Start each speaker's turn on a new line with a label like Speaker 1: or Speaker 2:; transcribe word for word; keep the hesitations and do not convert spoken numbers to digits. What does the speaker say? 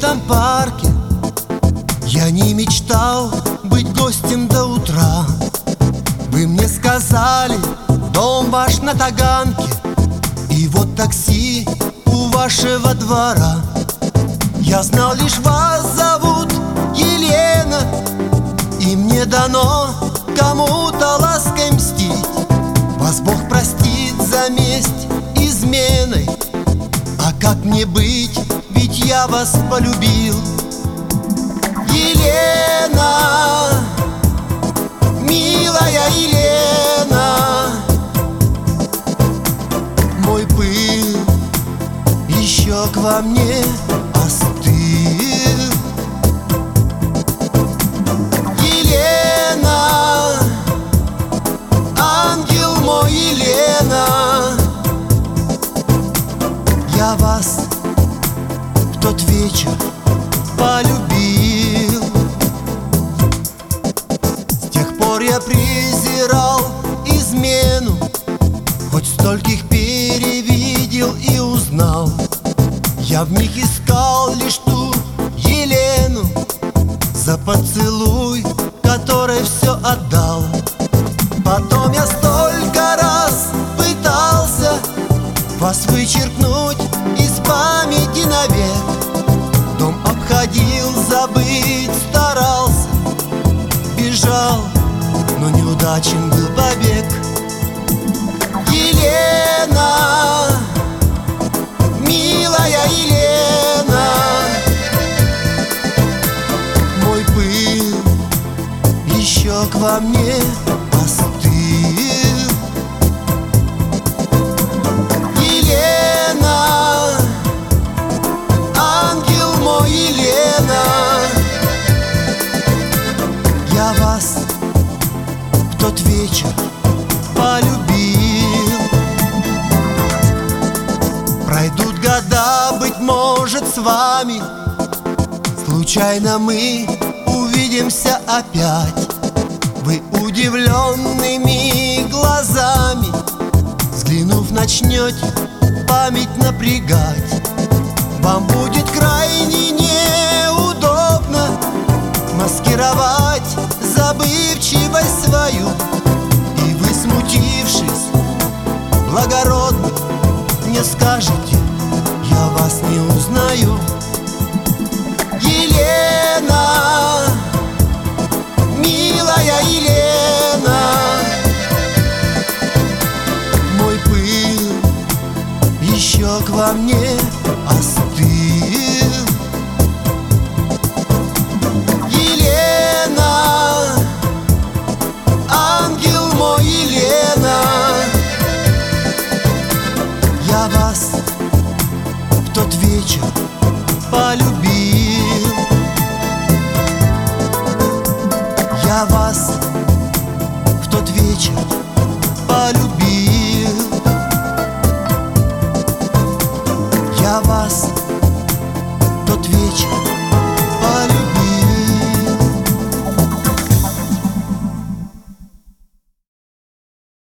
Speaker 1: тихом парке я не мечтал быть гостем до утра. Вы мне сказали, дом ваш на Таганке, и вот такси у вашего двора. Я знал, лишь вас зовут Елена, и мне дано кому-то лаской мстить. Вас Бог простит за месть изменой. А как мне быть, ведь я вас полюбил? Елена, милая Елена, мой пыл еще к вам не остыл. Елена, ангел мой, Елена, я вас в тот вечер полюбил. С тех пор я презирал измену, хоть стольких перевидел и узнал. Я в них искал лишь ту Елену, за поцелуй которой все отдал. Потом я столько раз пытался вас вычеркнуть из памяти навек. Дом обходил, забыть старался, бежал, но неудачен был побег. Елена, милая Елена, мой пыл еще к вам не остыл. Елена, ангел мой, Елена, я вас в тот вечер полюбил. Пройдут года, быть может, с вами случайно мы увидимся опять. Вы удивленными глазами, взглянув, начнете память напрягать. Вам будет крайне неудобно маскировать забывчивость свою, и вы, смутившись, благородно мне скажете: я вас не узнаю. Елена, милая Елена, мой пыл еще к вам не остыл. Елена, ангел мой, Елена, я вас в тот вечер полюбил.